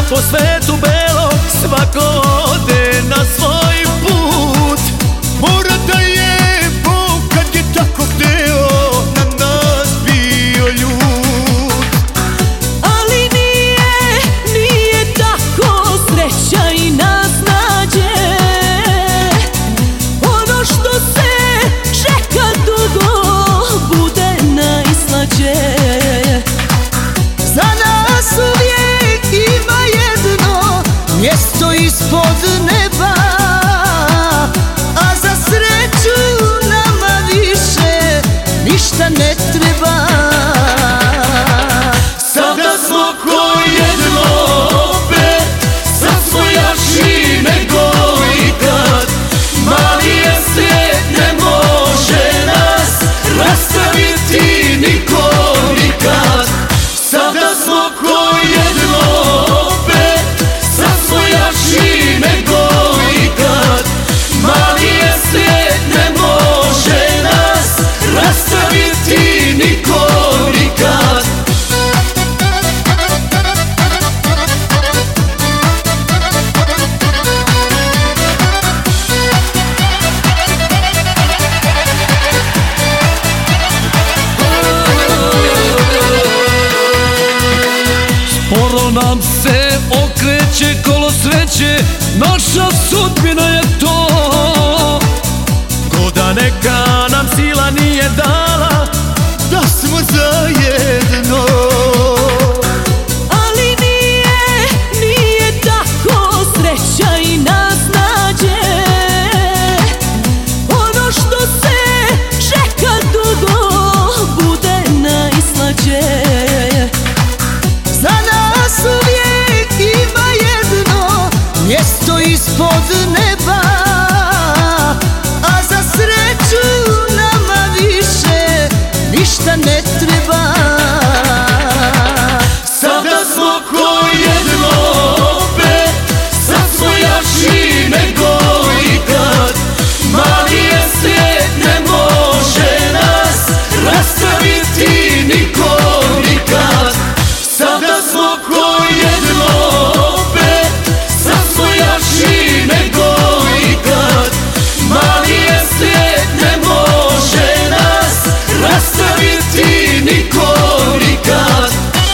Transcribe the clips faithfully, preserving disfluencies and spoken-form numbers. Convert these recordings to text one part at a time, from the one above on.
po svetu belog, svako ode na svoj put. Mora da je Bog kad je tako hteo na nas bio ljud. Ali nije, nije tako, sreća i nas nađe. Ono što se čeka dugo bude najslađe. Za nas uvijek ima jedno mjesto ispod neba, a za sreću nama više ništa ne treba. Sada smo ko jedno opet, sad smo jači nego ikad. Mali je svijet, ne može nas rastaviti niko nikad. Sada smo ko jedno opet, sad smo jači nego ikad. Mali je svijet, ne može nas rastaviti niko nikad. Sporo nam se okreće kolo sreće, naša sudbina je to. Ko da neka nam sila nije dala Da smo zajedno. Ali nije, nije tako, sreća i nas nađe. Ono što se čeka dugo bude najslađe. Za nas uvijek ima jedno mjesto ispod neba, a za sreću nama više ništa ne treba. Sada smo ko jedno opet, sad smo jači nego ikad. Mali je svijet, ne može nas rastaviti niko nikad. Sada smo ko jedno opet, sad smo jači nego ikad. Mali je svijet, ne može nas rastaviti niko nikad.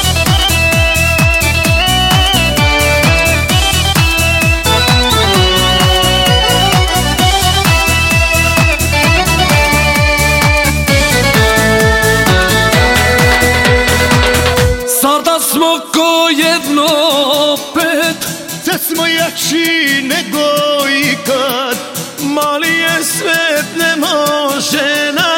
Sada smo ko jedno opet, Sad smo jači nego ikad. mali je svet, ne može nas